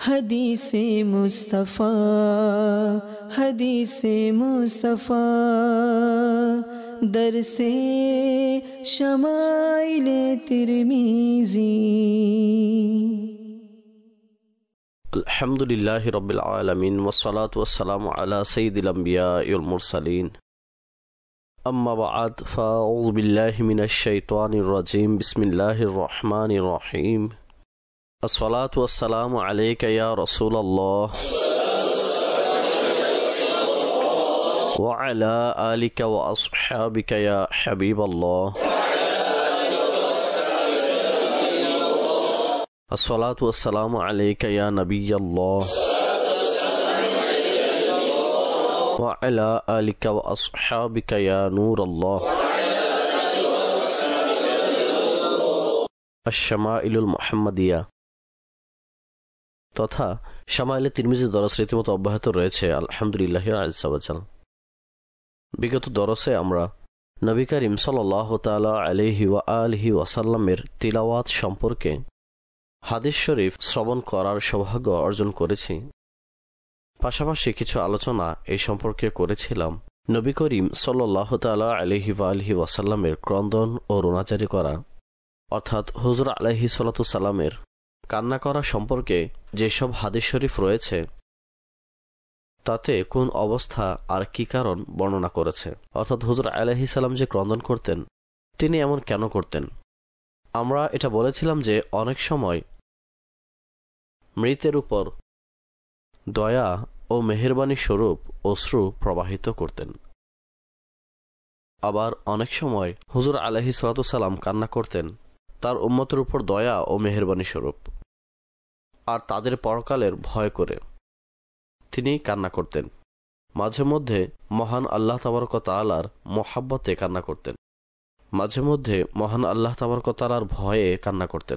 हदीसे मुस्तफ़ा हदीसे मुस्तफ़ा दरसे शमाइले तिरमिज़ी। अल्हम्दुलिल्लाहि रब्बिल आलमीन वस्सलातु वस्सलामु अला सय्यिदिल अंबियाइ वल मुरसलीन अम्मा बअद फ़अऊज़ु बिल्लाहि मिनश शैतानिर रजीम बिस्मिल्लाहिर रहमानिर रहीम अस्सलातु वस्सलामु अलैका या रसूलल्लाह व अला आलिका व अस्हाबिका या हबीबल्लाह अस्सलातु वस्सलामु अलैका या नबियल्लाह व अला आलिका व अस्हाबिका या नूरल्लाह। अश-शमाइलुल मुहम्मदिया तथा শামাইলে তিরমিজি দরস রীতিমতো অব্যাহত রয়েছে আলহামদুলিল্লাহ আযজা ওয়া জাল। বিগত দরসে আমরা নবী করিম সাল্লাল্লাহু তাআলা আলাইহি ওয়া আলিহি ওয়াসাল্লামের তিলাওয়াত সম্পর্কে হাদিস শরীফ শ্রবণ করার সৌভাগ্য অর্জন করেছি। পাশাপাশি কিছু আলোচনা এই সম্পর্কে করেছিলাম নবী করিম সাল্লাল্লাহু তাআলা আলাইহি ওয়া আলিহি ওয়াসাল্লামের ক্রন্দন ও রোনাজারি করা অর্থাৎ হুজুর আলাইহিস সালাতু সালামের কান্না করা সম্পর্কে যেসব হাদিস শরীফ রয়েছে তাতে কোন অবস্থা আর কি কারণ বর্ণনা করেছে, অর্থাৎ হুজুর আলাইহিস সালাম যে ক্রন্দন করতেন তিনি এমন কেন করতেন। আমরা এটা বলেছিলাম যে অনেক সময় মৃতের উপর দয়া ও মেহেরবানি স্বরূপ অশ্রু প্রবাহিত করতেন, আবার অনেক সময় হুজুর আলাইহিস সালাতু সালাম কান্না করতেন তার উম্মতের উপর দয়া ও মেহেরবানি স্বরূপ, আর তাদের পরকালের ভয় করে তিনি কান্না করতেন। মাঝে মধ্যে মহান আল্লাহ তাবারক ওয়া তাআলার মহাব্বতে কান্না করতেন, মাঝে মধ্যে মহান আল্লাহ তাবারক ওয়া তাআলার ভয়ে কান্না করতেন।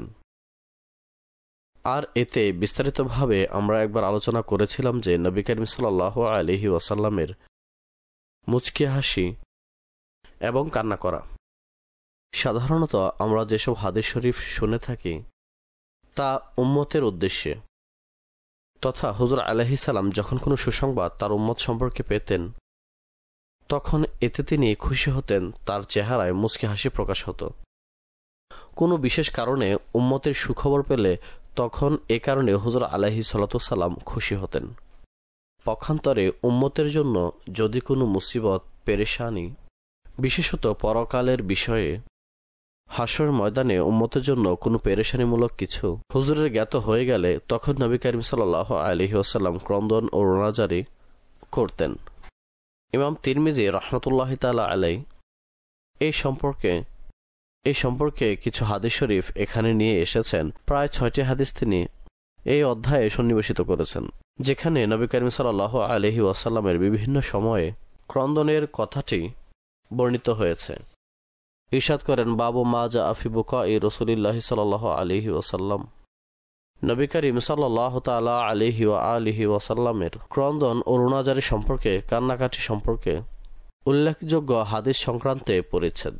আর এতে বিস্তারিতভাবে আমরা একবার আলোচনা করেছিলাম যে নবী করিম সাল্লাল্লাহু আলাইহি ওয়াসাল্লামের মুচকি হাসি এবং কান্না করা। সাধারণত আমরা যেসব হাদিস শরীফ শুনে থাকি তা উম্মতের উদ্দেশ্যে, তথা হুজুর আলাইহিস সালাম যখন কোনো সুসংবাদ তার উম্মত সম্পর্কে পেতেন তখন এতে তিনি খুশি হতেন, তার চেহারায় মুচকি হাসি প্রকাশ হতো। কোনো বিশেষ কারণে উম্মতের সুখবর পেলে তখন এ কারণে হুজুর আলাইহিস সালাতু সালাম খুশি হতেন। পক্ষান্তরে উম্মতের জন্য যদি কোনো মুসিবত পেরেশানি, বিশেষত পরকালের বিষয়ে হাসর ময়দানে উম্মতের জন্য কোনো পেরেশানিমূলক কিছু হুজুরের জ্ঞাত হয়ে গেলে তখন নবী করিম সাল্লাল্লাহু আলাইহি ওয়াসাল্লাম ক্রন্দন ও রোনাজারি করতেন। ইমাম তিরমিজি রাহমাতুল্লাহি তাআলা আলাইহি এই সম্পর্কে কিছু হাদিস শরীফ এখানে নিয়ে এসেছেন। প্রায় 6টি হাদিস তিনি এই অধ্যায়ে সন্নিবেশিত করেছেন, যেখানে নবী করিম সাল্লাল্লাহু আলাইহি ওয়াসাল্লামের বিভিন্ন সময়ে ক্রন্দনের কথাটি বর্ণিত হয়েছে। ইরশাদ করেন, বাবু মা জাআ ফি বুকাই রাসূলিল্লাহি সাল্লাল্লাহু আলাইহি ওয়াসাল্লাম, নবী করিম সাল্লাল্লাহু তাআলা আলাইহি ওয়া আলিহি ওয়াসাল্লামের ক্রন্দন ও রোনাজারি সম্পর্কে, কান্নাকাটি সম্পর্কে উল্লেখযোগ্য হাদিস সংক্রান্তে পরিচ্ছেদ।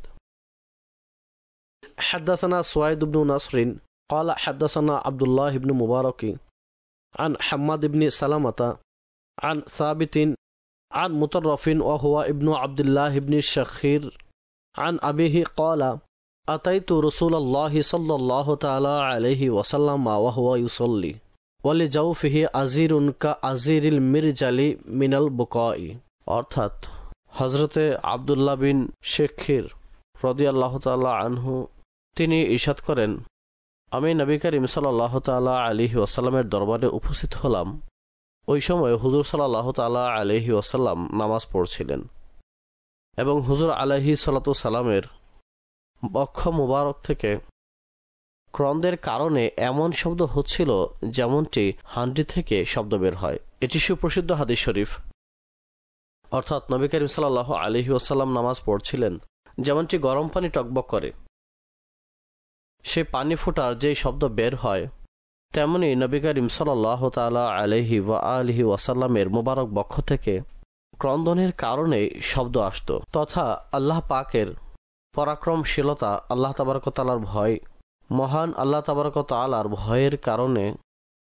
حدثنا سويد بن نصر قال حدثنا عبد الله بن مبارك عن حماد بن سلمة عن ثابت عن مطرف وهو ابن عبد الله بن الشخير عن أبيه قال أتيت رسول الله صلى الله تعالى عليه وسلم وهو يصلي ولجوفه أزير كأزير المرجل من البكاء। অর্থাৎ হযরতে আব্দুল্লাহ বিন শেখির রাদিয়াল্লাহু তাআলা আনহু তিনি ইরশাদ করেন, আমি নবী করিম সাল্লাল্লাহু তাআলা আলাইহি ওয়াসাল্লামের দরবারে উপস্থিত হলাম। ওই সময় হুজুর সাল্লাল্লাহু তাআলা আলাইহি ওয়াসাল্লাম নামাজ পড়ছিলেন এবং হুজুর আলাইহিস সালাতু সালামের বক্ষ মুবারক থেকে ক্রন্দের কারণে এমন শব্দ হচ্ছিল যেমনটি হান্ডি থেকে শব্দ বের হয়। এটি সুপ্রসিদ্ধ হাদিস শরীফ। অর্থাৎ নবী করিম সাল্লাল্লাহু আলাইহি ওয়াসাল্লাম নামাজ পড়ছিলেন, যেমনটি গরম পানি টকবক করে সেই পানি ফোটার যেই শব্দ বের হয় তেমনি নবী করিম সাল্লাল্লাহু তাআলা আলাইহি ওয়া আলিহি ওয়াসাল্লামের মুবারক বক্ষ থেকে ক্রন্দনের কারণে শব্দ আসত, তথা আল্লাহ পাকের পরাক্রমশীলতা, আল্লাহ তাবারক ওয়া তাআলার ভয়, মহান আল্লাহ তাবারক ওয়া তাআলার ভয়ের কারণে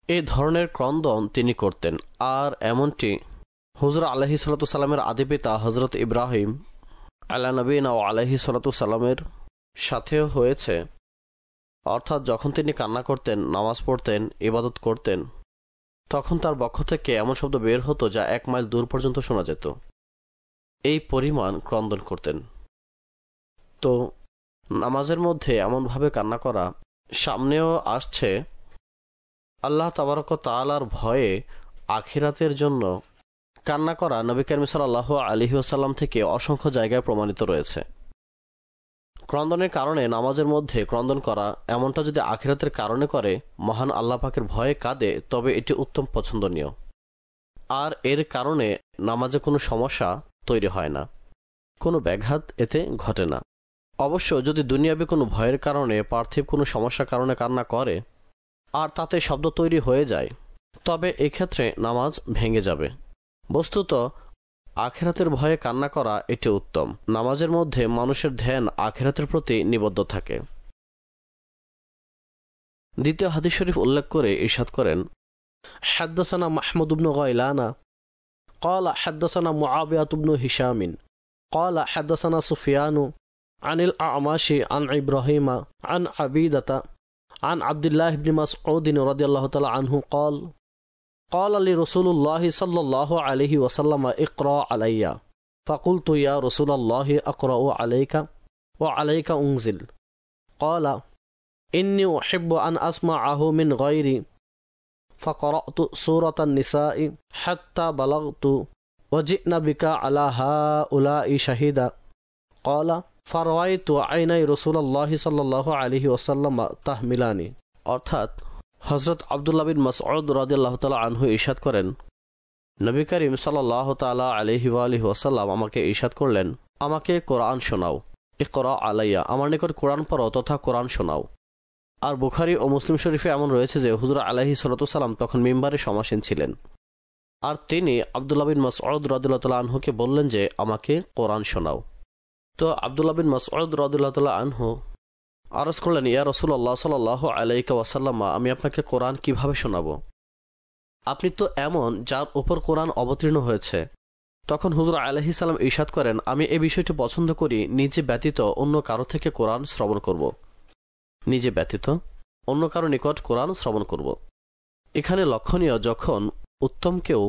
এই ধরনের ক্রন্দন তিনি করতেন। আর এমনটি হুজুর আলাইহিস সালাতু সালামের আদি পিতা হযরত ইব্রাহিম আলা নবীনা ও আলাইহিস সালাতু সালামের সাথেও হয়েছে। অর্থাৎ যখন তিনি কান্না করতেন, নামাজ পড়তেন, ইবাদত করতেন, তখন তার বক্ষ থেকে এমন শব্দ বের হতো যা 1 মাইল দূর পর্যন্ত শোনা যেত। এই পরিমাণ ক্রন্দন করতেন। তো নামাজের মধ্যে এমনভাবে কান্না করা সামনেও আসছে। আল্লাহ তাবারক ওয়া তাআলার ভয়ে আখিরাতের জন্য কান্না করা নবী কারীম সাল্লাল্লাহু আলাইহি ওয়াসাল্লাম থেকে অসংখ্য জায়গায় প্রমাণিত রয়েছে। ক্রন্দনের কারণে নামাজের মধ্যে ক্রন্দন করা, এমনটা যদি আখিরাতের কারণে করে, মহান আল্লাহ পাকের ভয়ে কাঁদে, তবে এটি উত্তম পছন্দনীয়। আর এর কারণে নামাজে কোনো সমস্যা তৈরি হয় না, কোনো ব্যাঘাত এতে ঘটে না। অবশ্য যদি দুনিয়াবী কোনো ভয়ের কারণে, পার্থিব কোনো সমস্যার কারণে কান্না করে আর তাতে শব্দ তৈরি হয়ে যায়, তবে এক্ষেত্রে নামাজ ভেঙে যাবে। বস্তুত আখিরাতের ভয়ে কান্না করা এটি উত্তম। নামাজের মধ্যে মানুষের ধ্যান আখিরাতের প্রতি নিবদ্ধ থাকে। দ্বিতীয় হাদিস শরীফ উল্লেখ করে ইরশাদ করেন, হাদ্দাসানা মাহমুদ ইবনে গাইলানা قال حدثنا معاوية بن هشام قال حدثنا سفيان عن الأعمش عن إبراهيم عن عبيدة عن عبد الله بن مسعود رضي الله تعالى عنه قال لي رسول الله صلى الله عليه وسلم اقرأ علي فقلت يا رسول الله أقرأ عليك وعليك أنزل قال إني أحب أن أسمعه من غيري فقرأت سورة النساء حتى بلغت وجئنا بك على هؤلاء شهيدا قال فرأيت عيني رسول الله صلى الله عليه وسلم تحملاني। অর্থাৎ হযরত আব্দুল্লাহ বিন মাসউদ রাদিয়াল্লাহু তাআলা আনহু ইরশাদ করেন, নবী করিম সাল্লাল্লাহু তাআলা আলাইহি ওয়া আলিহি ওয়াসাল্লাম আমাকে ইরশাদ করলেন, আমাকে কোরআন শোনাও। ইকরা আলাইয়া, আমার নিকট কোরআন পড়ো তথা কোরআন শোনাও। আর বুখারী ও মুসলিম শরীফে এমন রয়েছে যে হুজুর আলাইহিস সালাতু সালাম তখন মিম্বারে সমাসীন ছিলেন, আর তিনি আব্দুল্লাহ বিন মাসউদ রাদিয়াল্লাহু তাআলা আনহুকে বললেন যে আমাকে কোরআন শোনাও। তো আব্দুল্লাহ বিন মাসউদ রাদিয়াল্লাহু তাআলা আনহু আরজ করলেন, ইয়া রাসূলুল্লাহ সাল্লাল্লাহু আলাইহি ওয়াসাল্লাম, আমি আপনাকে কোরআন কিভাবে শোনাবো? আপনি তো এমন যার উপর কোরআন অবতীর্ণ হয়েছে। তখন হুজুর আলাইহিস সালাম ইরশাদ করেন, আমি এই বিষয়টি পছন্দ করি, নিজে ব্যতীত অন্য কারো থেকে কোরআন শ্রবণ করব। নিজে ব্যতীত অন্য কারো নিকট কোরআন শ্রবণ করব। এখানে লক্ষণীয়, যখন উত্তম কেউ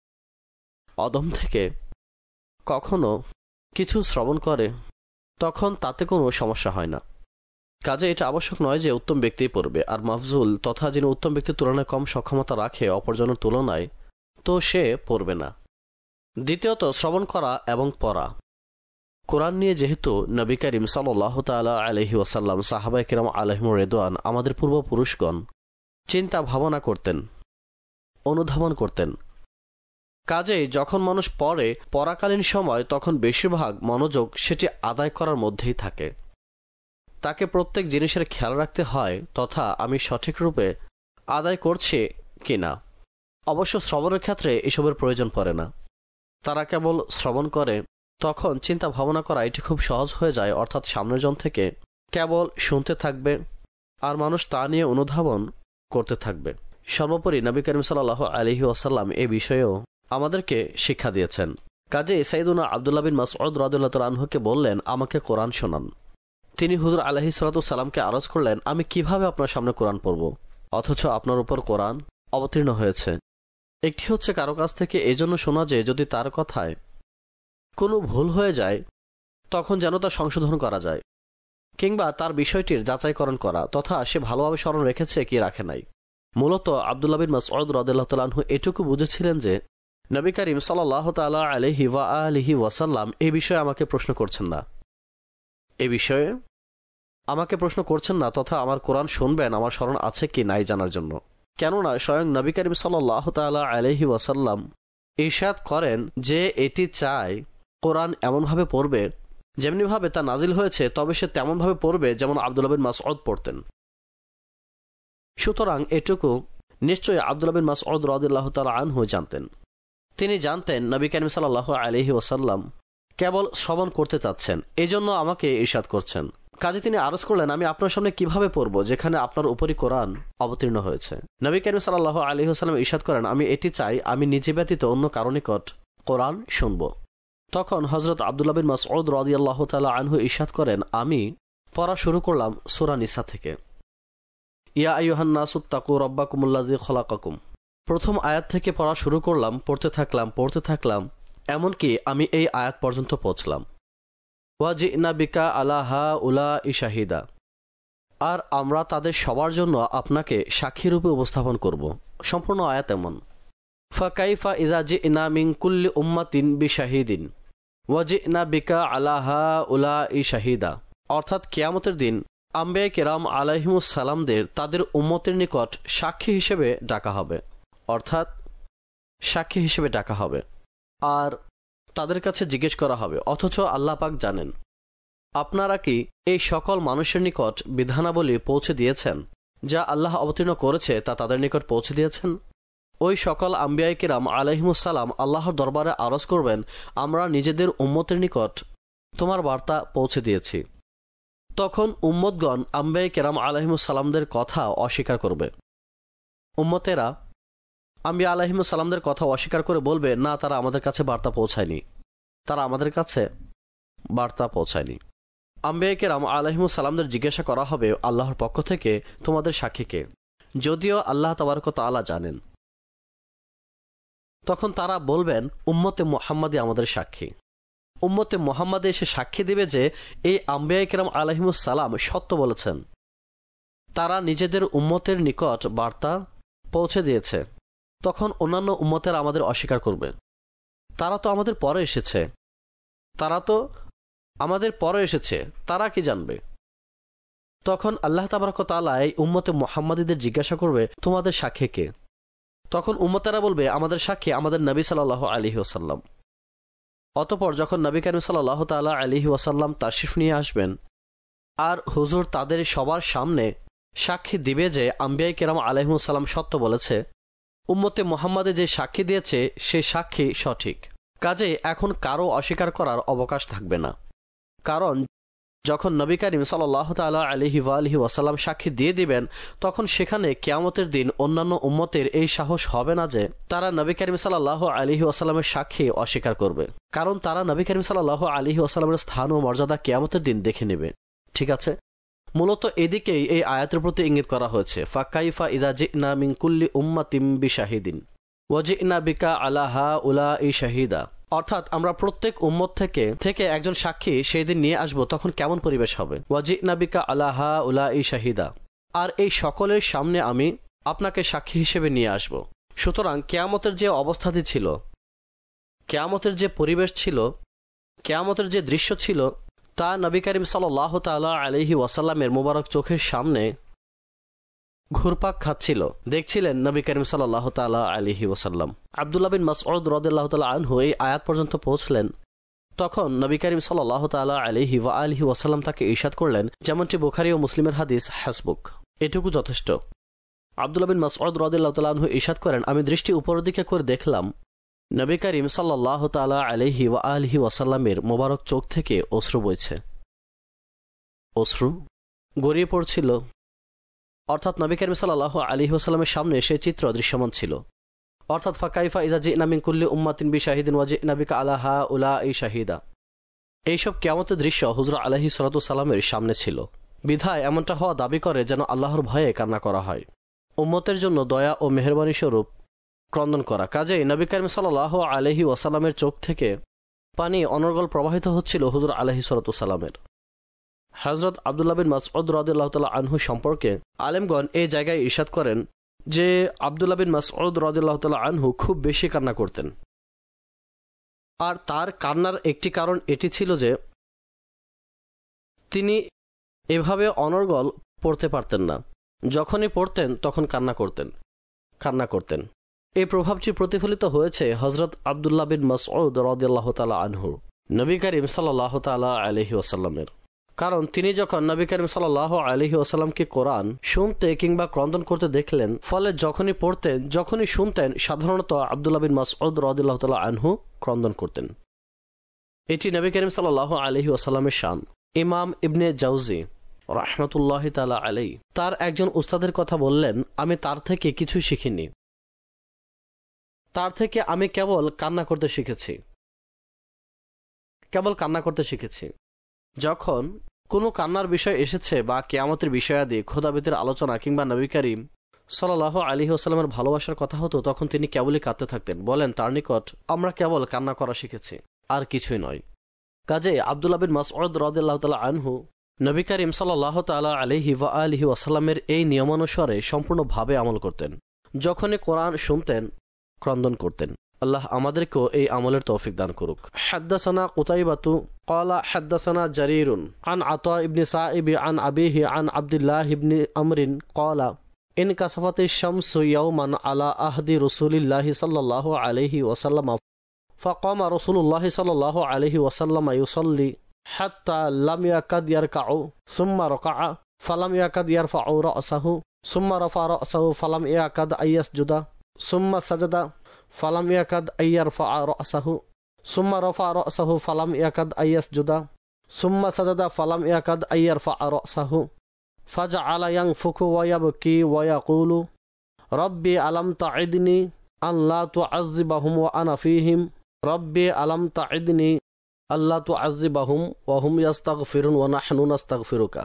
অদম থেকে কখনো কিছু শ্রবণ করে তখন তাতে কোনো সমস্যা হয় না। কাজে এটা আবশ্যক নয় যে উত্তম ব্যক্তিই পড়বে। আর মাফজুল তথা যিনি উত্তম ব্যক্তির তুলনায় কম সক্ষমতা রাখে অপরজনের তুলনায়, তো সে পড়বে না। দ্বিতীয়ত, শ্রবণ করা এবং পড়া। কোরআন নিয়ে যেহেতু নবী করিম সাল্লাল্লাহু তাআলা আলাইহি ওয়াসাল্লাম, সাহাবায়ে কিরাম আলাইহিমুর রিদওয়ান, আমাদের পূর্বপুরুষগণ চিন্তা ভাবনা করতেন, অনুধাবন করতেন। কাজেই যখন মানুষ পড়ে, পড়াকালীন সময় তখন বেশিরভাগ মনোযোগ সেটি আদায় করার মধ্যেই থাকে। তাকে প্রত্যেক জিনিসের খেয়াল রাখতে হয় তথা আমি সঠিক রূপে আদায় করছি কিনা। অবশ্য শ্রবণের ক্ষেত্রে এসবের প্রয়োজন পড়ে না। তারা কেবল শ্রবণ করে, তখন চিন্তা ভাবনা করা এটি খুব সহজ হয়ে যায়। অর্থাৎ সামনের জন থেকে কেবল শুনতে থাকবে আর মানুষ তা নিয়ে অনুধাবন করতে থাকবে। সর্বোপরি নবী করিম সাল্লাল্লাহু আলাইহি ওয়াসাল্লাম এ বিষয়েও আমাদেরকে শিক্ষা দিয়েছেন। কাজে সাইয়্যিদুনা আব্দুল্লাহ বিন মাসউদ রাদিয়াল্লাহু তাআলা আনহুকে বললেন, আমাকে কোরআন শোনান। তিনি হুজুর আলাইহিস সালাতু সালামকে আরজ করলেন, আমি কিভাবে আপনার সামনে কোরআন পড়ব, অথচ আপনার উপর কোরআন অবতীর্ণ হয়েছে। একটি হচ্ছে কারো কাছ থেকে এজন্য শোনা যে যদি তার কথায় কোনো ভুল হয়ে যায় তখন যেন তা সংশোধন করা যায়, কিংবা তার বিষয়টির যাচাইকরণ করা তথা সে ভালোভাবে স্মরণ রেখেছে কি রাখে নাই। মূলত আব্দুল্লাহ বিন মাসউদ রাদিয়াল্লাহু তাআলা আনহু এটুকু বুঝেছিলেন যে নবী করিম সাল্লাল্লাহু তাআলা আলাইহি ওয়া আলিহি ওয়াসাল্লাম এই বিষয়ে আমাকে প্রশ্ন করছেন না, এ বিষয়ে আমাকে প্রশ্ন করছেন না, তথা আমার কোরআন শুনবেন আমার স্মরণ আছে কি নাই জানার জন্য। কেননা স্বয়ং নবী করিম সাল্লাল্লাহু তাআলা আলাইহি ওয়াসাল্লাম ইরশাদ করেন যে এটি চায় কোরআন এমনভাবে পড়বে যেমনিভাবে তা নাজিল হয়েছে, তবে সে তেমনভাবে পড়বে যেমন আব্দুল্লাহ বিন মাসউদ পড়তেন। সুতরাং এটুকু নিশ্চয়ই আব্দুল্লাহ বিন মাসউদ রাদিয়াল্লাহু তাআলা আনহু জানতেন। তিনি জানতেন নবী করিম সাল্লাল্লাহু আলাইহি ওয়াসাল্লাম কেবল শ্রবণ করতে চাচ্ছেন, এজন্য আমাকে ইরশাদ করছেন। কাজে তিনি আরজ করলেন, আমি আপনার সামনে কিভাবে পড়ব যেখানে আপনার উপরই কোরআন অবতীর্ণ হয়েছে। নবী করিম সাল্লাল্লাহু আলাইহি ওয়াসাল্লাম ইরশাদ করেন, আমি এটি চাই আমি নিজে ব্যতীত অন্য কারো নিকট কোরআন শুনব। তখন হযরত আব্দুল্লাহ বিন মাসউদ রাদিয়াল্লাহু তাআলা আনহু ইরশাদ করেন, আমি পড়া শুরু করলাম সূরা নিসা থেকে। ইয়া আইয়ুহান নাসুত্তাকু রাব্বাকুমুল্লাযী খালাকাকুম, প্রথম আয়াত থেকে পড়া শুরু করলাম, পড়তে থাকলাম এমনকি আমি এই আয়াত পর্যন্ত পৌঁছলাম। ওয়াজি'না বিকা আলা হাউলাই শাহিদা, আর আমরা তাদের সবার জন্য আপনাকে সাক্ষী রূপে উপস্থাপন করব। সম্পূর্ণ আয়াত এমন। ফাকাইফা ইযা জি'না মিন কুল্লি উম্মাতিন বিশাহিদিন ওয়াজি'না বিকা আলা হাউলাই শাহিদা, অর্থাৎ কিয়ামতের দিন আম্বিয়া কেরাম আলাইহিমুস সালামদের তাদের উম্মতের নিকট সাক্ষী হিসেবে ডাকা হবে, অর্থাৎ সাক্ষী হিসেবে ডাকা হবে। আর তাদের কাছে জিজ্ঞেস করা হবে, অথচ আল্লাহ পাক জানেন আপনারা কি এই সকল মানুষের নিকট বিধানাবলী পৌঁছে দিয়েছেন? যা আল্লাহ অবতীর্ণ করেছে তা তাদের নিকট পৌঁছে দিয়েছেন? ওই সকল আম্বিয়ায়ে কেরাম আলাইহিমুস সালাম আল্লাহর দরবারে আরজ করবেন, আমরা নিজেদের উম্মতের নিকট তোমার বার্তা পৌঁছে দিয়েছি। তখন উম্মতগণ আম্বিয়ায়ে কেরাম আলাইহিমুস সালামদের কথা অস্বীকার করবে। উম্মতেরা আম্বিয়া আলাইহিমুস সালামদের কথা অস্বীকার করে বলবে, না, তারা আমাদের কাছে বার্তা পৌঁছায়নি। আম্বিয়া কেরাম আলাইহিমুস সালামদের জিজ্ঞাসা করা হবে আল্লাহর পক্ষ থেকে তোমাদের সাক্ষীকে, যদিও আল্লাহ তাবারক ওয়া তাআলা জানেন। তখন তারা বলবেন, উম্মতে মুহাম্মাদী আমাদের সাক্ষী। উম্মতে মুহাম্মাদী এসে সাক্ষী দিবে যে এই আম্বিয়া কেরাম আলাইহিমুস সালাম সত্য বলেছেন, তারা নিজেদের উম্মতের নিকট বার্তা পৌঁছে দিয়েছে। তখন অন্যান্য উম্মতেরা আমাদের অস্বীকার করবে, তারা তো আমাদের পরে এসেছে, তারা কি জানবে? তখন আল্লাহ তাবারক ওয়া তাআলা এই উম্মতে মুহাম্মাদীদের জিজ্ঞাসা করবে, তোমাদের সাক্ষী কে? তখন উম্মতেরা বলবে, আমাদের সাক্ষী আমাদের নবী সাল্লাল্লাহু আলাইহি ওয়াসাল্লাম। অতঃপর যখন নবী করিম সাল্লাল্লাহু তাআলা আলাইহি ওয়াসাল্লাম তাশরিফ নিয়ে আসবেন আর হুজুর তাদের সবার সামনে সাক্ষী দিবে যে আম্বিয়া কেরাম আলাইহিমুস সালাম সত্য বলেছে, উম্মতে মুহাম্মাদে যে সাক্ষী দিয়েছে সেই সাক্ষী সঠিক, কাজেই এখন কারো অস্বীকার করার অবকাশ থাকবে না। কারণ যখন নবী করিম সাল্লাল্লাহু তাআলা আলাইহি ওয়াসাল্লাম সাক্ষী দিয়ে দিবেন, তখন সেখানে কিয়ামতের দিন অন্যান্য উম্মতের এই সাহস হবে না যে তারা নবী করিম সাল্লাল্লাহু আলাইহি ওয়াসাল্লামের সাক্ষী অস্বীকার করবে, কারণ তারা নবী করিম সাল্লাল্লাহু আলাইহি ওয়াসাল্লামের স্থান ও মর্যাদা কিয়ামতের দিন দেখে নেবে। ঠিক আছে, মূলত এদিকেই এই আয়াতের প্রতি ইঙ্গিত করা হয়েছে। ফাকাইফা ইযা জি'না মিন কুল্লি উম্মাতিন বিশাহিদিন ওয়াজি'না বিকা আলা হাউলাই শাহিদা, অর্থাৎ আমরা প্রত্যেক উম্মত থেকে একজন সাক্ষী সেই দিন নিয়ে আসব, তখন কেমন পরিবেশ হবে? ওয়াজি'না বিকা আলা হাউলাই শাহিদা, আর এই সকলের সামনে আমি আপনাকে সাক্ষী হিসেবে নিয়ে আসব। সুতরাং কিয়ামতের যে অবস্থাটি ছিল, কিয়ামতের যে পরিবেশ ছিল, কিয়ামতের যে দৃশ্য ছিল, তা নবী করিম সাল্লাল্লাহু তাআলা আলাইহি ওয়াসাল্লামের মুবারক চোখের সামনে ঘুরপাক খাচ্ছিল, দেখছিলেন নবী করিম সাল্লাল্লাহু তাআলা আলাইহি ওয়াসাল্লাম। আব্দুল্লাহ বিন মাসউদ রাদিয়াল্লাহু তাআলা আনহু এই আয়াত পর্যন্ত পৌঁছলেন। তখন নবী করিম সাল্লাল্লাহু তাআলা আলাইহি ওয়া আলিহি ওয়াসাল্লাম তাকে ইরশাদ করলেন, যেমনটি বুখারী ও মুসলিমের হাদিস, হাসবুক, এটুকু যথেষ্ট। আব্দুল্লাহ বিন মাসউদ রাদিয়াল্লাহু তাআলা আনহু ইরশাদ করেন, আমি দৃষ্টি উপরের দিকে করে দেখলাম নবী করিম সাল্লাল্লাহু তাআলা আলাইহি ওয়া আলিহি ওয়াসাল্লামের মোবারক চোখ থেকে অশ্রু বইছে, অশ্রু গড়িয়ে পড়ছিল। অর্থাৎ নবী করিম সাল্লাল্লাহু আলাইহি ওয়াসাল্লামের সামনে সেই চিত্র দৃশ্যমান ছিল। অর্থাৎ ফাকাইফা ইযা জি'না মিন কুল্লি উম্মাতিন বিশাহিদিন ওয়া জি'না বিকা আলা হাউলাই শাহিদা, এইসব কিয়ামতের দৃশ্য হুজুর আলাইহিস সালাতু সালামের সামনে ছিল। বিধায় এমনটা হওয়া দাবি করে যেন আল্লাহর ভয়ে কান্না করা হয়, উম্মতের জন্য দয়া ও মেহেরবানি স্বরূপ ক্রন্দন করা। কাজেই নবী করিম সাল্লাল্লাহু আলাইহি ওয়াসাল্লামের চোখ থেকে পানি অনর্গল প্রবাহিত হচ্ছিল হুজুর আলাইহিস সালাতু সালামের। হযরত আব্দুল্লাহ বিন মাসউদ রাদিয়াল্লাহু তাআলা আনহু সম্পর্কে আলেমগণ এই জায়গায় ইরশাদ করেন যে আব্দুল্লাহ বিন মাসউদ রাদিয়াল্লাহু তাআলা আনহু খুব বেশি কান্না করতেন। আর তার কান্নার একটি কারণ এটি ছিল যে তিনি এভাবে অনর্গল পড়তে পারতেন না, যখনই পড়তেন তখন কান্না করতেন। এই প্রভাবটি প্রতিফলিত হয়েছে হযরত আব্দুল্লাহ বিন মাসউদ রাদিয়াল্লাহু তাআলা আনহু নবী করিম সাল্লাল্লাহু তাআলা আলাইহি ওয়াসাল্লামের। কারণ তিনি যখন নবী করিম সাল্লাল্লাহু আলাইহি ওয়াসাল্লামকে কোরআন শুনতে কিংবা ক্রন্দন করতে দেখলেন, ফলে যখনই পড়তেন, যখনই শুনতেন, সাধারণত আব্দুল্লাহ বিন মাসউদ রাদিয়াল্লাহু তাআলা আনহু ক্রন্দন করতেন। এটি নবী করিম সাল্লাল্লাহু আলাইহি ওয়াসাল্লামের শান। ইমাম ইবনে জাউজি রাহমাতুল্লাহি তাআলা আলাইহি তার একজন উস্তাদের কথা বললেন, আমি তার থেকে কিছু শিখিনি, তার থেকে আমি কেবল কান্না করতে শিখেছি। যখন কোনো কান্নার বিষয় এসেছে বা কিয়ামতের বিষয়াদি, খোদাবেদের আলোচনা কিংবা নবী করিম সাল্লাল্লাহু আলাইহি ওয়াসাল্লামের ভালোবাসার কথা হতো, তখন তিনি কেবলই কাঁদতে থাকতেন। বলেন, তার নিকট আমরা কেবল কান্না করা শিখেছি, আর কিছুই নয়। কাজে আব্দুল্লাহ বিন মাসউদ রাদিয়াল্লাহু তাআলা আনহু নবী করিম সাল্লাল্লাহু তাআলা আলাইহি ওয়া আলিহি ওয়াসাল্লামের এই নিয়মানুসারে সম্পূর্ণভাবে আমল করতেন। যখনই কোরআন শুনতেন ক্রন্দন করতেন। আল্লাহ আমাদেরকেও এই আমলের তৌফিক দান করুক। হাদ্দাসানা কুতাইবাতু ক্বালা হাদ্দাসানা জারীরুন আন আতা ইবনে সাইব আন আবিহি আন আব্দুল্লাহ ইবনে আমরিন ক্বালা ইন কাসাফাতিশ শামসু ইয়াওমান আলা আহদি রাসূলিল্লাহি সাল্লাল্লাহু আলাইহি ওয়াসাল্লাম فقام رسول الله صلى الله عليه وسلم يصلي حتى لم يكد يركع ثم ركع فلم يكد يرفع رأسه ثم رفع رأسه فلم يكد أن يسجد ثم سجد فلم يكد أن يرفع رأسه ثم رفع رأسه فلم يكد أن يسجد ثم سجد فلم يكد أن يرفع رأسه فجعل ينفخ ويبكي ويقول ربي ألم تعدني أن لا تعذبهم وأنا فيهم ربي ألم تعدني ألا تعذبهم وهم يستغفرون ونحن نستغفرك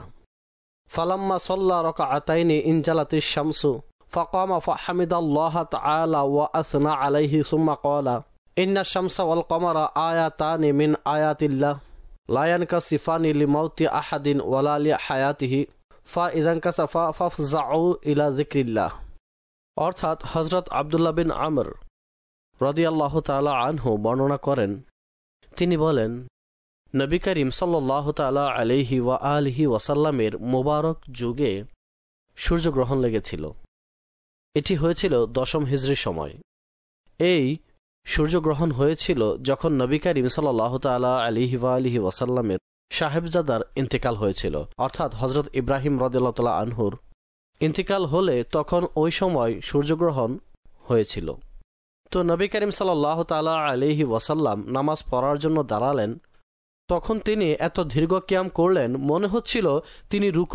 فلما صلى ركعتين انجلت الشمس فقام فحمد الله تعالى وأثنى عليه ثم قال إن الشمس والقمر آياتان من آيات الله لا ينكسفان لموت أحد ولا لحياته فإذا انكسفا فافزعوا إلى ذكر الله। অর্থাৎ হযরত আব্দুল্লাহ বিন আমর রাদিয়াল্লাহু তাআলা আনহু বর্ণনা করেন, তিনি বলেন, নবী করিম সাল্লাল্লাহু তাআলা আলাইহি ওয়া আলিহি ওয়াসাল্লামের মোবারক যুগে সূর্যগ্রহণ লেগেছিল। এটি হয়েছিল 10ম হিজরির সময়। এই সূর্যগ্রহণ হয়েছিল যখন নবী করিম সাল্লাল্লাহু তাআলা আলাইহি ওয়া আলিহি ওয়াসাল্লামের সাহেবজাদার ইন্তেকাল হয়েছিল, অর্থাৎ হযরত ইব্রাহিম রাদিয়াল্লাহু তাআলা আনহুর ইন্তিকাল হলে তখন ওই সময় সূর্যগ্রহণ হয়েছিল। তো নবী করিম সাল্লাল্লাহু তাআলা আলাইহি ওয়াসাল্লাম নামাজ পড়ার জন্য দাঁড়ালেন। তখন তিনি এত দীর্ঘ কিয়াম করলেন, মনে হচ্ছিল তিনি রুকু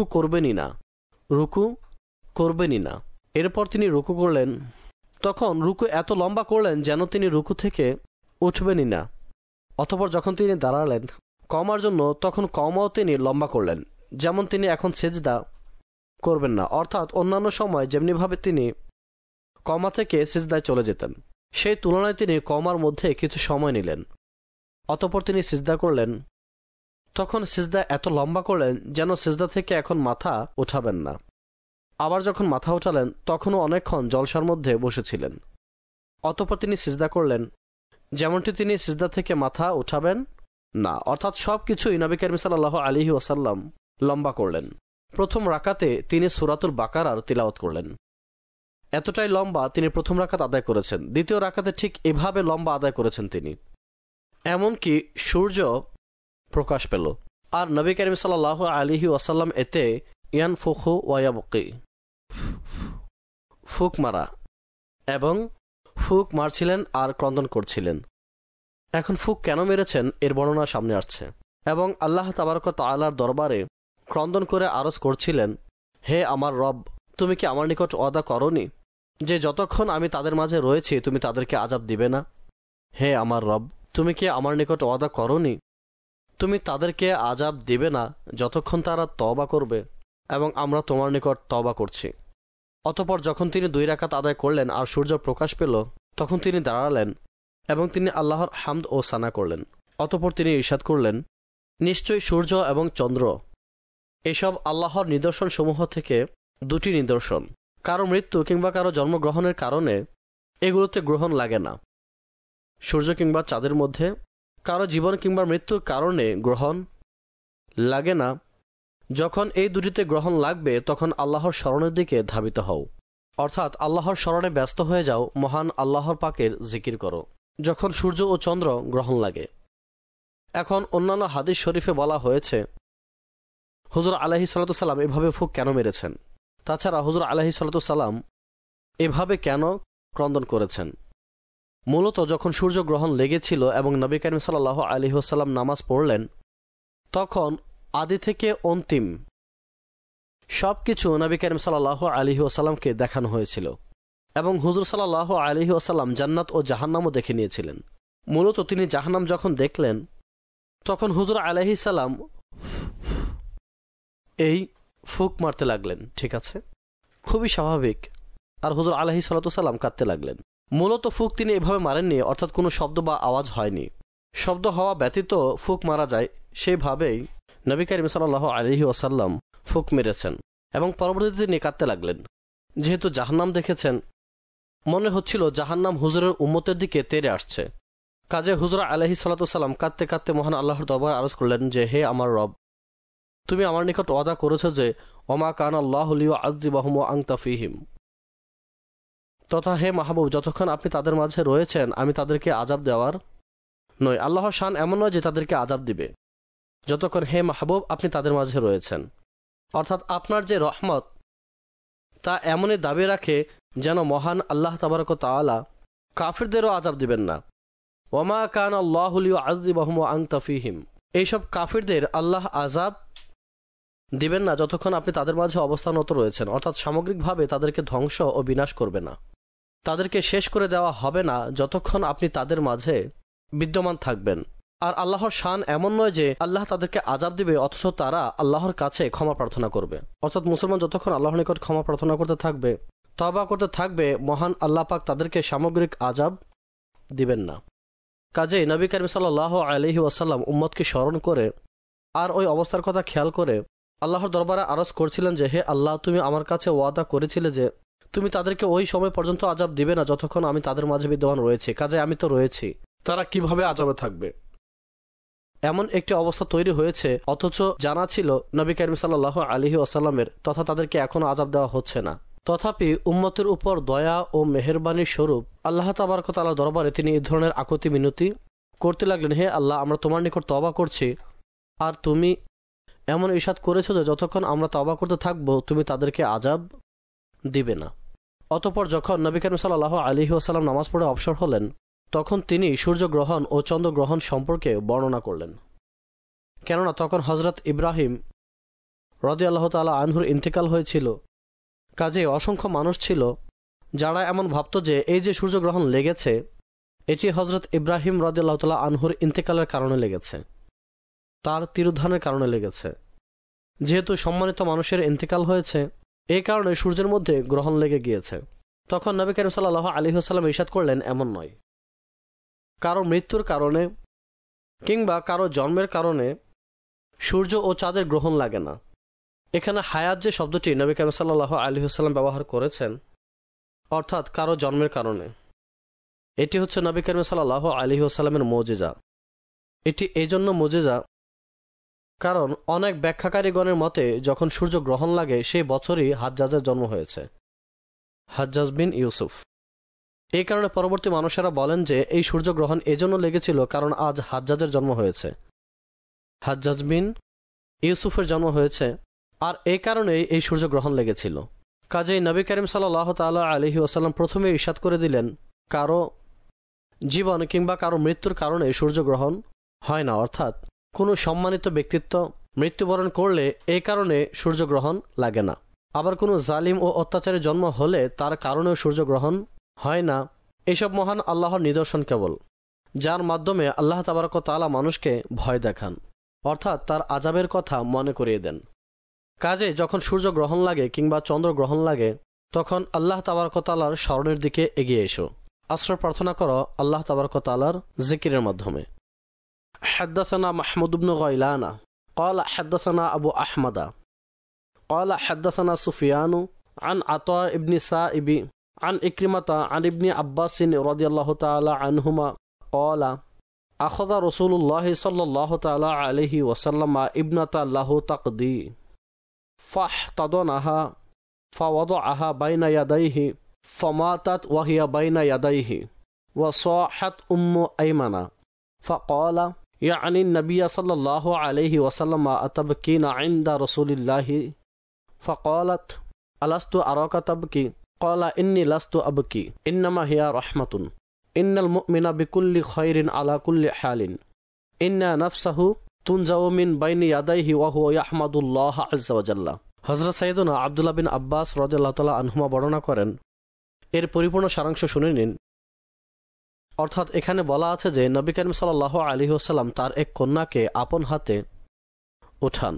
করবেনই না। এরপর তিনি রুকু করলেন, তখন রুকু এত লম্বা করলেন যেন তিনি রুকু থেকে উঠবেনই না। অতঃপর যখন তিনি দাঁড়ালেন কমার জন্য, তখন কমাও তিনি লম্বা করলেন, যেমন তিনি এখন সেজদা করবেন না, অর্থাৎ অন্যান্য সময় যেমনিভাবে তিনি কমা থেকে সিজদায় চলে যেতেন, সেই তুলনায় তিনি কমার মধ্যে কিছু সময় নিলেন। অতঃপর তিনি সিজদা করলেন, তখন সিজদা এত লম্বা করলেন যেন সিজদা থেকে এখন মাথা উঠাবেন না। আবার যখন মাথা উঠালেন তখনও অনেকক্ষণ জলসার মধ্যে বসেছিলেন। অতঃপর তিনি সিজদা করলেন যেমনটি তিনি সিজদা থেকে মাথা উঠাবেন না, অর্থাৎ সব কিছুই নবী করিম সাল্লাল্লাহু আলাইহি ওয়াসাল্লাম লম্বা করলেন। প্রথম রাকাতে তিনি সূরাতুল বাকারার তিলাওয়াত করলেন। এতটাই লম্বা তিনি প্রথম রাকাত আদায় করেছেন। দ্বিতীয় রাকাতে ঠিক এভাবে লম্বা আদায় করেছেন তিনি, এমনকি সূর্য প্রকাশ পেল। আর নবী করিম সাল্লাল্লাহু আলাইহি ওয়াসাল্লাম এতে ইয়ানফুখু ওয়া ইয়াবকি, ফুক মারা এবং ফুক মারছিলেন আর ক্রন্দন করছিলেন। এখন ফুক কেন মেরেছেন এর বর্ণনা সামনে আসছে। এবং আল্লাহ তাবারক ওয়া তাআলার দরবারে ক্রন্দন করে আরজ করছিলেন, হে আমার রব, তুমি কি আমার নিকট ওয়াদা করনি যে যতক্ষণ আমি তাদের মাঝে রয়েছি তুমি তাদেরকে আযাব দিবে না? হে আমার রব, তুমি কি আমার নিকট ওয়াদা করনি তুমি তাদেরকে আযাব দিবে না যতক্ষণ তারা তওবা করবে, এবং আমরা তোমার নিকট তওবা করছি। অতঃপর যখন তিনি 2 রাকাত আদায় করলেন আর সূর্য প্রকাশ পেল, তখন তিনি দাঁড়ালেন এবং তিনি আল্লাহর হামদ ও সানা করলেন। অতঃপর তিনি ইরশাদ করলেন, নিশ্চয়ই সূর্য এবং চন্দ্র এসব আল্লাহর নিদর্শন সমূহ থেকে 2টি নিদর্শন। কারো মৃত্যু কিংবা কারো জন্মগ্রহণের কারণে এগুলোতে গ্রহণ লাগে না। সূর্য কিংবা চাঁদের মধ্যে কারো জীবন কিংবা মৃত্যুর কারণে গ্রহণ লাগে না। যখন এই দুটিতে গ্রহণ লাগবে তখন আল্লাহর স্মরণের দিকে ধাবিত হও, অর্থাৎ আল্লাহর স্মরণে ব্যস্ত হয়ে যাও, মহান আল্লাহর পাকের জিকির করো যখন সূর্য ও চন্দ্র গ্রহণ লাগে। এখন অন্যান্য হাদিস শরীফে বলা হয়েছে হুজুর আলাইহিস সালাতু সালাম এভাবে ফুক কেন মেরেছেন, তাছাড়া হুজুর আলাইহিস সালাতু সালাম এভাবে কেন ক্রন্দন করেছেন। মূলত যখন সূর্য গ্রহণ লেগেছিল এবং নবী করিম সাল্লাল্লাহু আলাইহি ওয়াসাল্লাম নামাজ পড়লেন, তখন আদি থেকে অন্তিম সবকিছু নবী করিম সাল্লাল্লাহু আলাইহি ওয়াসাল্লামকে দেখানো হয়েছিল এবং হুজুর সাল্লাল্লাহু আলাইহি ওয়াসাল্লাম জান্নাত ও জাহান্নামও দেখে নিয়েছিলেন। মূলত তিনি জাহান্নাম যখন দেখলেন তখন হুজুর আলাইহিস সালাম এই ফুঁক মারতে লাগলেন, ঠিক আছে, খুবই স্বাভাবিক। আর হুজুর আলাইহিস সালাম কাঁদতে লাগলেন। মূলত ফুঁক তিনি এভাবে মারেননি, অর্থাৎ কোনো শব্দ বা আওয়াজ হয়নি। শব্দ হওয়া ব্যতীত ফুঁক মারা যায় সেইভাবেই নবী করিম সাল্লাল্লাহু আলাইহি ওয়াসাল্লাম ফুঁক মেরেছেন এবং পরবর্তীতে তিনি কাঁদতে লাগলেন। যেহেতু জাহান্নাম দেখেছেন, মনে হচ্ছিল জাহান্নাম হুজুরের উম্মতের দিকে তেড়ে আসছে। কাজে হুজুর আলাইহিস সালাম কাঁদতে কাঁদতে মহান আল্লাহর দরবারে আরজ করলেন যে, হে আমার রব, তুমি আমার নিকট ওয়াদা করেছ যে ওমা কানা আল্লাহু লিয়ুআযযিবাহুম ওয়া আনতা ফীহিম, তথা হে মাহবুব, যতক্ষণ আপনি তাদের মাঝে রয়েছেন আমি তাদেরকে আযাব দেওয়ার নয়। আল্লাহর শান এমন নয় যে তাদেরকে আযাব দিবে, যতক্ষণ হে মাহবুব আপনি তাদের মাঝে রয়েছেন। অর্থাৎ আপনার যে রহমত তা এমনই দাবি রাখে যেন মহান আল্লাহ তাবারক ওয়া তাআলা কাফিরদেরও আযাব দিবেন না। ওমা কানা আল্লাহু লিয়ুআযযিবাহুম ওয়া আনতা ফীহিম, এইসব কাফিরদের আল্লাহ আযাব দিবেন না যতক্ষণ আপনি তাদের মাঝে অবস্থানরত রয়েছেন। অর্থাৎ সামগ্রিকভাবে তাদেরকে ধ্বংস ও বিনাশ করবে না, তাদেরকে শেষ করে দেওয়া হবে না যতক্ষণ আপনি তাদের মাঝে বিদ্যমান থাকবেন। আর আল্লাহর শান এমন নয় যে আল্লাহ তাদেরকে আযাব দিবে অথচ তারা আল্লাহর কাছে ক্ষমা প্রার্থনা করবে। অর্থাৎ মুসলমান যতক্ষণ আল্লাহর নিকট ক্ষমা প্রার্থনা করতে থাকবে, তওবা করতে থাকবে, মহান আল্লাহ পাক তাদেরকে সামগ্রিক আযাব দিবেন না। কাজেই নবী করিম সাল্লাল্লাহু আলাইহি ওয়াসাল্লাম উম্মতকে স্মরণ করে আর ওই অবস্থার কথা খেয়াল করে আল্লাহর দরবারে আরজ করছিলেন যে, হে আল্লাহ, তুমি আমার কাছে ওয়াদা করেছিলে যে তুমি তাদেরকে ওই সময় পর্যন্ত আযাব দিবে না যতক্ষণ আমি তাদের মাঝে বিদ্যমান রয়েছি। কাজে আমি তো রয়েছি, তারা কিভাবে আযাবে থাকবে? এমন একটি অবস্থা তৈরি হয়েছে অথচ জানা ছিল নবী করিম সাল্লাল্লাহু আলাইহি ওয়াসাল্লামের, তথা তাদেরকে এখনো আযাব দেওয়া হচ্ছে না। তথাপি উম্মতের উপর দয়া ও মেহেরবানির স্বরূপ আল্লাহ তাবারক ওয়া তাআলার দরবারে তিনি এই ধরনের আকুতি মিনতি করতে লাগলেন, হে আল্লাহ, আমরা তোমার নিকট তওবা করছি আর তুমি এমন ইরশাদ করেছো যে যতক্ষণ আমরা তওবা করতে থাকবো তুমি তাদেরকে আযাব দিবে না। অতঃপর যখন নবী করিম সাল্লাল্লাহু আলাইহি ওয়াসাল্লাম নামাজ পড়ে অবসর হলেন তখন তিনি সূর্যগ্রহণ ও চন্দ্রগ্রহণ সম্পর্কে বর্ণনা করলেন। কেননা তখন হযরত ইব্রাহিম রাদিয়াল্লাহু তাআলা আনহুর ইন্তেকাল হয়েছিল। কাজে অসংখ্য মানুষ ছিল যারা এমন ভাবত যে এই যে সূর্যগ্রহণ লেগেছে এটি হযরত ইব্রাহিম রাদিয়াল্লাহু তাআলা আনহুর ইন্তেকালের কারণে লেগেছে, তার তিরোধানের কারণে লেগেছে। যেহেতু সম্মানিত মানুষের ইন্তেকাল হয়েছে এই কারণে সূর্যের মধ্যে গ্রহণ লেগে গিয়েছে। তখন নবী করিম সাল্লাল্লাহু আলাইহি ওয়াসাল্লাম ইরশাদ করলেন, এমন নয়, কারো মৃত্যুর কারণে কিংবা কারো জন্মের কারণে সূর্য ও চাঁদের গ্রহণ লাগে না। এখানে হায়াত যে শব্দটি নবী করিম সাল্লাল্লাহু আলাইহি ওয়াসাল্লাম ব্যবহার করেছেন, অর্থাৎ কারো জন্মের কারণে, এটি হচ্ছে নবী করিম সাল্লাল্লাহু আলাইহি ওয়াসাল্লামের মুজিজা। এটি এই জন্য মুজিজা কারণ অনেক ব্যাখ্যাকারীগণের মতে যখন সূর্য গ্রহণ লাগে সেই বছরই হাজ্জাজের জন্ম হয়েছে, হাজ্জাজ বিন ইউসুফ। এই কারণে পরবর্তী মানুষেরা বলেন যে এই সূর্যগ্রহণ এজন্য লেগেছিল কারণ আজ হাজ্জাজের জন্ম হয়েছে, হাজ্জাজ বিন ইউসুফের জন্ম হয়েছে, আর এই কারণেই এই সূর্যগ্রহণ লেগেছিল। কাজেই নবী করিম সাল্লাল্লাহু তাআলা আলাইহি ওয়াসাল্লাম প্রথমে ইরশাদ করে দিলেন, কারো জীবন কিংবা কারো মৃত্যুর কারণে সূর্যগ্রহণ হয় না। অর্থাৎ কোনো সম্মানিত ব্যক্তিত্ব মৃত্যুবরণ করলে এই কারণে সূর্যগ্রহণ লাগে না। আবার কোনো জালিম ও অত্যাচারী জন্ম হলে তার কারণেও সূর্যগ্রহণ হয় না। এসব মহান আল্লাহর নিদর্শন কেবল, যার মাধ্যমে আল্লাহ তাবারক ওয়া তাআলা মানুষকে ভয় দেখান, অর্থাৎ তার আযাবের কথা মনে করিয়ে দেন। কাজে যখন সূর্য গ্রহণ লাগে কিংবা চন্দ্র গ্রহণ লাগে তখন আল্লাহ তাবারক ওয়া তাআলার স্মরণের দিকে এগিয়ে এসো, আশ্রয় প্রার্থনা করো আল্লাহ তাবারক ওয়া তাআলার জিকিরের মাধ্যমে। حدثنا محمود بن غيلان قال حدثنا أبو أحمد قال حدثنا سفيان عن عطاء بن سائب عن إكرمة عن ابن عباس رضي الله تعالى عنهما قال أخذ رسول الله صلى الله تعالى عليه وسلم ابنة له تقضي فاحتضنها فوضعها بين يديه فماتت وهي بين يديه وصاحت أيمن فقال يعني النبي صلى الله عليه وسلم أتبكين عند رسول الله فقالت ألست أراك تبكي قال إني لست أبكي إنما هي رحمة إن المؤمن بكل خير على كل حال إن نفسه তুনজাউ মিন বাইনি ইয়াদাইহি ওয়া হুয়া ইয়াহমাদুল্লাহ আযজা ওয়া জাল্লা। হযরত সাইয়েদুনা আব্দুল্লাহ বিন আব্বাস রাদিয়াল্লাহু তাআলা আনহুমা বর্ণনা করেন, এর পরিপূর্ণ সারাংশ শুনে নিন। অর্থাৎ এখানে বলা আছে যে নবী করিম সাল্লাল্লাহু আলাইহি ওয়াসাল্লাম তার এক কন্যাকে আপন হাতে ওঠান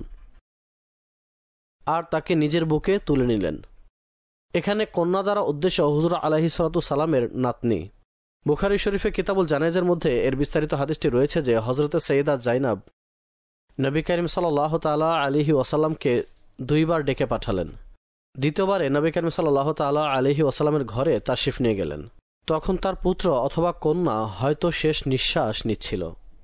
আর তাকে নিজের বুকে তুলে নিলেন। এখানে কন্যা দ্বারা উদ্দেশ্য হুজুর আলাইহিস সালাতু সালামের নাতনি। বুখারী শরীফে কিতাবুল জানাইজের মধ্যে এর বিস্তারিত হাদিসটি রয়েছে যে হযরতে সাইয়েদা জাইনাব নবী করিম সাল্লাল্লাহু তাআলা আলাইহি ওয়াসাল্লামকে 2 বার ডেকে পাঠালেন। দ্বিতীয়বারে নবী করিম সাল্লাল্লাহু তাআলা আলাইহি ওয়াসাল্লামের ঘরে তাশরিফ নিয়ে গেলেন। তখন তার পুত্র অথবা কন্যা হয়তো শেষ নিঃশ্বাস নিচ্ছিল।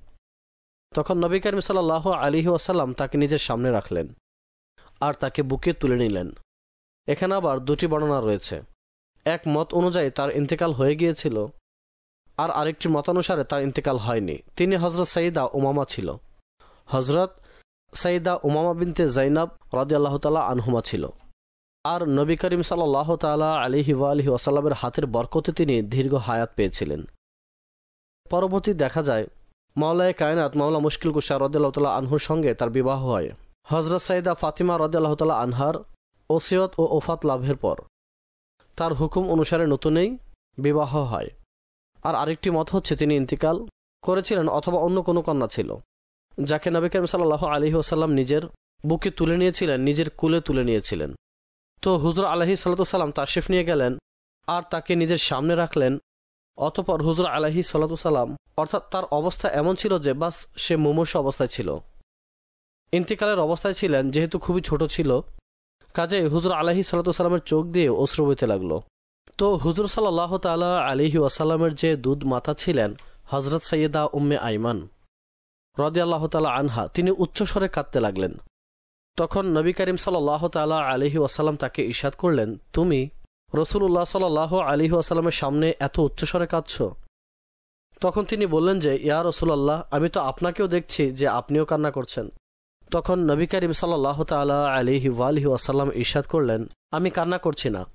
তখন নবী করিম সাল্লাল্লাহু আলাইহি ওয়াসাল্লাম তাকে নিজের সামনে রাখলেন আর তাকে বুকে তুলে নিলেন। এখানে আবার 2টি বর্ণনা রয়েছে। এক মত অনুযায়ী তার ইন্তেকাল হয়ে গিয়েছিল, আর আরেকটি মতানুসারে তার ইন্তেকাল হয়নি। তিনি হযরত সাইয়েদা উমামা ছিল। হযরত সাইয়েদা উমামা বিনতে জাইনাব রাদিয়াল্লাহু তাআলা আনহুমা ছিল। আর নবী করিম সাল্লাল্লাহু তাআলা আলাইহি ওয়া আলিহি ওয়াসাল্লামের হাতের বরকতে তিনি দীর্ঘ হায়াত পেয়েছিলেন। পরবর্তী দেখা যায় মাওলায়ে কায়নাত মাওলা মুশকিল কুশা রাদিয়াল্লাহু তাআলা আনহুর সঙ্গে তার বিবাহ হয়। হযরত সাইয়েদা ফাতিমা রাদিয়াল্লাহু তাআলা আনহার ওসিয়ত ও ওফাত লাভের পর তার হুকুম অনুসারে নতুনই বিবাহ হয়। আর আরেকটি মত হচ্ছে তিনি ইন্তিকাল করেছিলেন অথবা অন্য কোনো কন্যা ছিল যাকে নবী করিম সাল্লাল্লাহু আলাইহি ওয়াসাল্লাম নিজের বুকে তুলে নিয়েছিলেন, নিজের কুলে তুলে নিয়েছিলেন। তো হুজুর আলাইহিস সালাতু সালাম তাশরিফ নিয়ে গেলেন আর তাকে নিজের সামনে রাখলেন। অতঃপর হুজুর আলাইহিস সালাতু সালাম অর্থাৎ তার অবস্থা এমন ছিল যে বাস সে মুমূর্ষু অবস্থায় ছিল, ইন্তিকালের অবস্থায় ছিলেন। যেহেতু খুবই ছোট ছিল, কাজেই হুজুর আলাইহিস সালাতু সালামের চোখ দিয়ে অশ্রু বইতে লাগলো। তো হুজুর সাল্লাল্লাহু তাআলা আলাইহি ওয়াসাল্লামের যে দুধ মাতা ছিলেন হযরত সাইয়েদা উম্মে আইমান রাদিয়াল্লাহু তাআলা আনহা, তিনি উচ্চস্বরে কাঁদতে লাগলেন। তখন নবী করিম সাল্লাল্লাহু তাআলা আলাইহি ওয়াসাল্লাম তাকে ইরশাদ করলেন, তুমি রাসূলুল্লাহ সাল্লাল্লাহু আলাইহি ওয়াসাল্লামের সামনে এত উচ্চস্বরে কাঁদছো? তখন তিনি বললেন যে ইয়া রাসূলুল্লাহ, আমি তো আপনাকেও দেখছি যে আপনিও কান্না করছেন। তখন নবী করিম সাল্লাল্লাহু তাআলা আলাইহি ওয়া আলিহি ওয়াসাল্লাম ইরশাদ করলেন, আমি কান্না করছি না।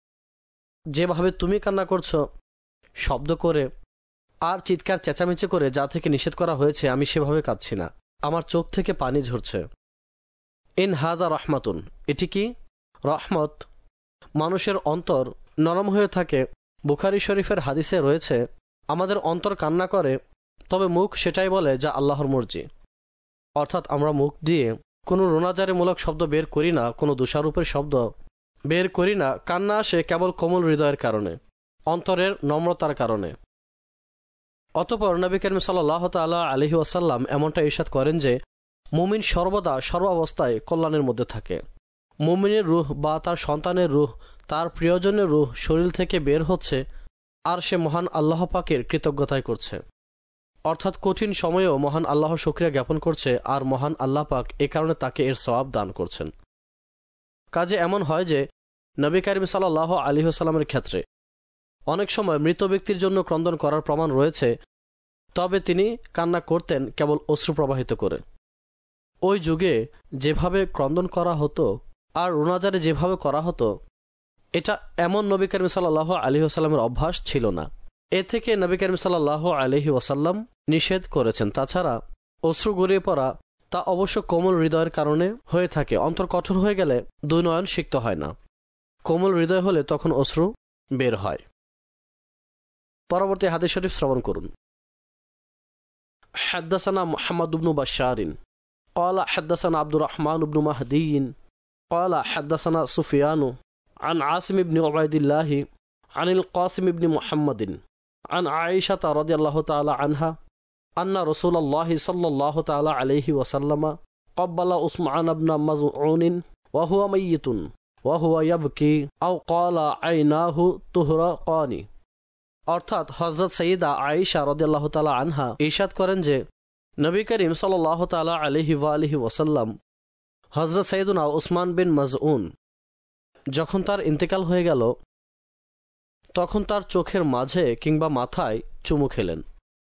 যেভাবে তুমি কান্না করছো শব্দ করে আর চিৎকার চেঁচামেচি করে যা থেকে নিষেধ করা হয়েছে, আমি সেভাবে কাঁদছি না। আমার চোখ থেকে পানি ঝরছে। ইন হাদা রহমাতুন, এটি কি রহমত? মানুষের অন্তর নরম হয়ে থাকে। বুখারী শরীফের হাদিসে রয়েছে, আমাদের অন্তর কান্না করে, তবে মুখ সেটাই বলে যা আল্লাহর মর্জি। অর্থাৎ আমরা মুখ দিয়ে কোনো রোনাজারিমূলক শব্দ বের করি না, কোনো দোষারোপের শব্দ বের করি না। কান্না আসে কেবল কোমল হৃদয়ের কারণে, অন্তরের নম্রতার কারণে। অতঃপর নবী করিম সাল্লাল্লাহু তাআলা আলাইহি ওয়াসাল্লাম এমনটা ইরশাদ করেন যে মুমিন সর্বদা সর্বাবস্থায় কল্যাণের মধ্যে থাকে। মুমিনের রূহ বা তার সন্তানের রূহ, তার প্রিয়জনের রূহ শরীর থেকে বের হচ্ছে আর সে মহান আল্লাহ পাকের কৃতজ্ঞতায় করছে। অর্থাৎ কঠিন সময়েও মহান আল্লাহর শুকরিয়া জ্ঞাপন করছে, আর মহান আল্লাহ পাক এ কারণে তাকে এর সওয়াব দান করছেন। কাজে এমন হয় যে নবী করিম সাল্লাল্লাহু আলাইহি ওয়াসাল্লামের ক্ষেত্রে অনেক সময় মৃত ব্যক্তির জন্য ক্রন্দন করার প্রমাণ রয়েছে, তবে তিনি কান্না করতেন কেবল অশ্রু প্রবাহিত করে। ওই যুগে যেভাবে ক্রন্দন করা হতো আর রোনাজারে যেভাবে করা হতো, এটা এমন নবী করিম সাল্লাল্লাহু আলাইহি ওয়াসাল্লামের অভ্যাস ছিল না। এ থেকে নবী করিম সাল্লাল্লাহু আলাইহি ওয়াসাল্লাম নিষেধ করেছেন। তাছাড়া অশ্রু গড়িয়ে পড়া তা অবশ্য কোমল হৃদয়ের কারণে হয়ে থাকে। অন্তর কঠোর হয়ে গেলে দুই নয়ন সিক্ত হয় না। কোমল হৃদয় হলে তখন অশ্রু বের হয়। পরবর্তী হাদিস শরীফ শ্রবণ করুন। হাদ্দাসানা মুহাম্মদ ইবনে বাশশারিন قال حدثنا عبد الرحمن بن مهدي قال حدثنا سفيان عن عاصم بن عبيد الله عن القاسم بن محمد عن عائشة رضي الله تعالى عنها أن رسول الله صلى الله تعالى عليه وسلم قبل عثمان بن مظعون وهو ميت وهو يبكي أو قال عيناه تهرقان। অর্থাৎ হযরত সাইয়েদা আয়েশা রাদিয়াল্লাহু তাআলা আনহা ইরশাদ করেন যে নবী করিম সাল্লাল্লাহু তাআলা আলাইহি ওয়া আলিহি ওয়াসাল্লাম হযরত সাইয়েদুনা উসমান বিন মাজউন যখন তার ইন্তেকাল হয়ে গেল, তখন তার চোখের মাঝে কিংবা মাথায় চুমু খেলেন।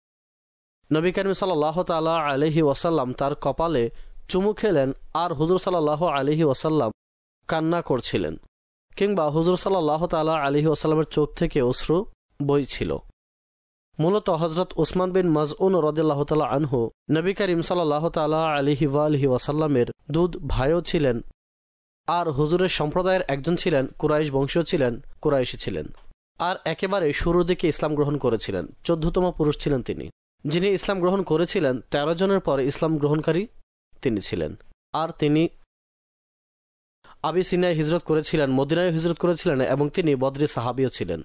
নবী করিম সাল্লাল্লাহু তাআলা আলাইহি ওয়াসাল্লাম তার কপালে চুমু খেলেন, আর হুজুর সাল্লাল্লাহু আলাইহি ওয়াসাল্লাম কান্না করছিলেন, কিংবা হুজুর সাল্লাল্লাহু তাআলা আলাইহি ওয়াসাল্লামের চোখ থেকে অশ্রু বইছিল। মূলত হযরত উসমান বিন মাজউন রাদিয়াল্লাহু তাআলা আনহু নবী করিম সাল্লাল্লাহু তাআলা আলাইহি ওয়া আলিহি ওয়াসাল্লামের দুধ ভাইও ছিলেন, আর হুজুরের সম্প্রদায়ের একজন ছিলেন, কুরাইশ বংশীয় ছিলেন, কুরাইশি ছিলেন, আর একেবারে শুরুর দিকে ইসলাম গ্রহণ করেছিলেন। 14তম পুরুষ ছিলেন তিনি, যিনি ইসলাম গ্রহণ করেছিলেন। 13 জনের পরে ইসলাম গ্রহণকারী তিনি ছিলেন। আর তিনি আবিসিনিয়ায় হিজরত করেছিলেন, মদিনায় হিজরত করেছিলেন, এবং তিনি বদরি সাহাবীও ছিলেন।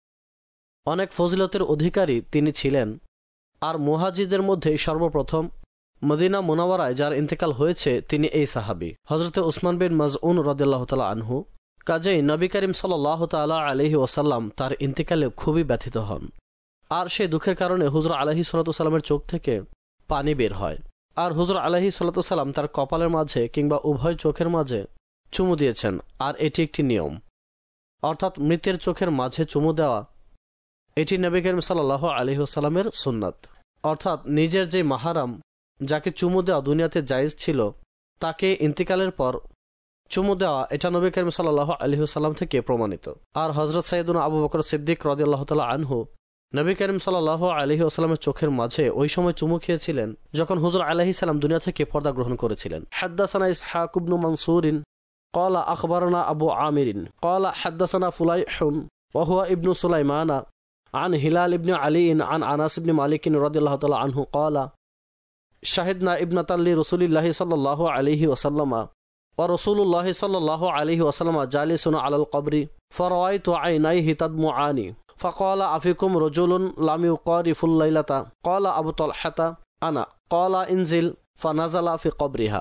অনেক ফজিলতের অধিকারী তিনি ছিলেন। আর মুহাজিরদের মধ্যে সর্বপ্রথম মদিনা মুনাওয়ারায় যার ইন্তেকাল হয়েছে তিনি এই সাহাবী হযরত উসমান বিন মাজউন রাদিয়াল্লাহু তাআলা আনহু। কাজেই নবী করিম সাল্লাল্লাহু তাআলা আলাইহি ওয়াসাল্লাম তার ইন্তেকালে খুবই ব্যথিত হন। আর সেই দুঃখের কারণে হুজুর আলাইহিস সালাতু ওয়াসাল্লামের চোখ থেকে পানি বের হয়। আর হুজুর আলাইহিস সালাতু ওয়াসাল্লাম তার কপালের মাঝে কিংবা উভয় চোখের মাঝে চুমু দিয়েছেন। আর এটি একটি নিয়ম, অর্থাৎ মৃতের চোখের মাঝে চুমু দেওয়া, এটি নবী করিম সাল্লাল্লাহু আলাইহি ওয়াসাল্লামের সুন্নাত। অর্থাৎ নিজের যে মাহারাম যাকে চুমু দেওয়া দুনিয়াতে জায়েজ ছিল, তাকে ইন্তিকালের পর চুমু দেওয়া, এটা নবী করিম সাল্লাল্লাহু আলাইহি ওয়াসাল্লাম থেকে প্রমাণিত। আর হযরত সাইয়েদুনা আবু বকর সিদ্দিক রাদিয়াল্লাহু তাআলা আনহু নবী করিম সাল্লাল্লাহু আলাইহি ওয়াসাল্লামের চোখের মাঝে ওই সময় চুমু খেয়েছিলেন যখন হুজুর আলাইহিস সালাম দুনিয়া থেকে পর্দা গ্রহণ করেছিলেন। হাদ্দাসানা ইসহাক ইবনে মানসুরিন قال أخبرنا أبو عامر قال حدثنا فليح وهو ابن سليمان عن هلال بن علي عن أنس بن مالك رضي الله تعالى عنه قال شهدنا ابنة لرسول الله صلى الله عليه وسلم ورسول الله صلى الله عليه وسلم جالس على القبر فرأيت عينيه تدمعان فقال أفيكم رجل لم يقارف الليلة قال أبو طلحة أنا قال انزل فنزل في قبرها।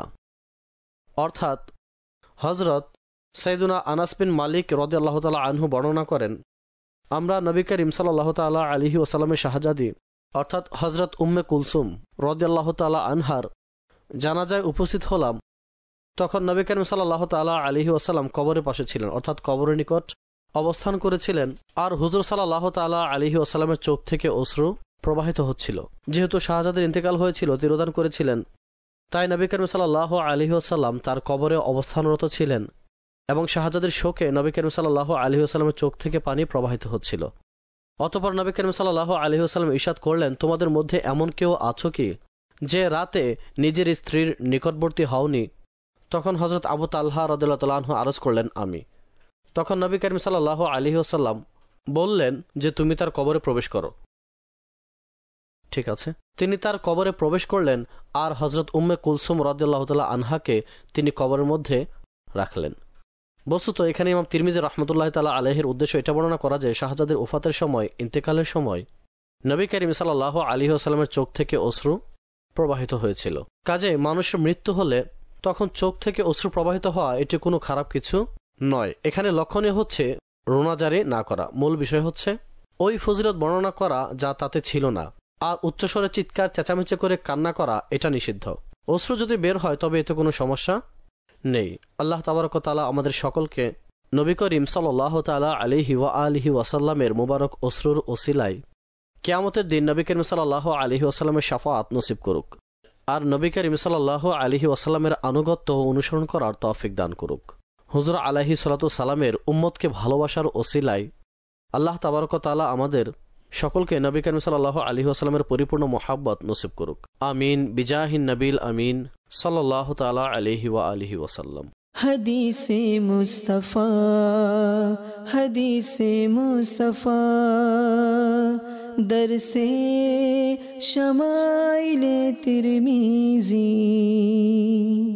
অর্থাৎ হযরত সাইয়েদুনা আনাস বিন মালিক রাদিয়াল্লাহু তাআলা আনহু বর্ণনা করেন, আমরা নবী করিম সাল্লাল্লাহু তাআলা আলাইহি ওয়াসাল্লামের শাহজাদী অর্থাৎ হযরত উম্মে কুলসুম রাদিয়াল্লাহু তাআলা আনহার জানাজায় উপস্থিত হলাম। তখন নবী করিম সাল্লাল্লাহু তাআলা আলাইহি ওয়াসাল্লাম কবরের পাশে ছিলেন, অর্থাৎ কবরের নিকট অবস্থান করেছিলেন। আর হুজুর সাল্লাল্লাহু তাআলা আলাইহি ওয়াসাল্লামের চোখ থেকে অশ্রু প্রবাহিত হচ্ছিল। যেহেতু শাহজাদের ইন্তেকাল হয়েছিল, তিরোধান করেছিলেন, তাই নবী করিম সাল্লাল্লাহু আলাইহি ওয়াসাল্লাম তার কবরে অবস্থানরত ছিলেন এবং শাহজাদের শোকে নবী করিম সাল্লাল্লাহু আলাইহি ওয়াসাল্লামের চোখ থেকে পানি প্রবাহিত হচ্ছিল। অতঃপর নবী করিম সাল্লাল্লাহু আলাইহি ওয়াসাল্লাম ইরশাদ করলেন, তোমাদের মধ্যে এমন কেউ আছো কি যে রাতে নিজের স্ত্রীর নিকটবর্তী হওনি? তখন হযরত আবু তালহা রাদিয়াল্লাহু তাআলা আনহু আরজ করলেন, আমি। তখন নবী করিম সাল্লাল্লাহু আলাইহি ওয়াসাল্লাম বললেন যে তুমি তার কবরে প্রবেশ করো। ঠিক আছে, তিনি তার কবরে প্রবেশ করলেন আর হযরত উম্মে কুলসুম রাদিয়াল্লাহু তাআলা আনহাকে তিনি কবরের মধ্যে রাখলেন। বস্তুত এখানে ইমাম তিরমিজি রাহমাতুল্লাহি তাআলা আলাইহির উদ্দেশ্য এটা বর্ণনা করা যে শাহজাদের ওফাতের সময়, ইন্তেকালের সময় নবী করিম সাল্লাল্লাহু আলাইহি ওয়াসাল্লামের চোখ থেকে অশ্রু প্রবাহিত হয়েছিল। কাজে মানুষের মৃত্যু হলে তখন চোখ থেকে অশ্রু প্রবাহিত হওয়া এটি কোনো খারাপ কিছু নয়। এখানে লক্ষণীয় হচ্ছে রোনাজারি না করা, মূল বিষয় হচ্ছে ওই ফজিলত বর্ণনা করা যা তাতে ছিল না। আর উচ্চস্বরে চিৎকার চেঁচামেচি করে কান্না করা এটা নিষিদ্ধ। অশ্রু যদি বের হয় তবে এতে কোনো সমস্যা নেই। আল্লাহ তাবারক ওয়া তাআলা আমাদের সকলকে নবী করিম সাল্লাল্লাহু তাআলা আলাইহি ওয়া আলিহি ওয়াসাল্লামের মুবারক অশ্রুর ওসিলায় কিয়ামতের দিন নবী করিম সাল্লাল্লাহু আলাইহি ওয়াসাল্লামের শাফাআত নসিব করুক, আর নবী করিম সাল্লাল্লাহু আলাইহি ওয়াসাল্লামের আনুগত্য ও অনুসরণ করার তৌফিক দান করুক। হুজুর আলাইহিস সালাতু সালামের উম্মতকে ভালোবাসার ওসিলায় আল্লাহ তাবারক ওয়া তাআলা আমাদের সকলকে নবী করিম সাল্লাল্লাহু আলাইহি ওয়াসাল্লামের পরিপূর্ণ মুহাব্বত নসিব করুক। আমিন বিজাহিন নবিল আমিন সাল্লাল্লাহু তাআলা আলাইহি ওয়া আলিহি ওয়াসাল্লাম। हदीसे मुस्तफ़ा हदीसे मुस्तफ़ा दरसे शमाइले तिरमिज़ी।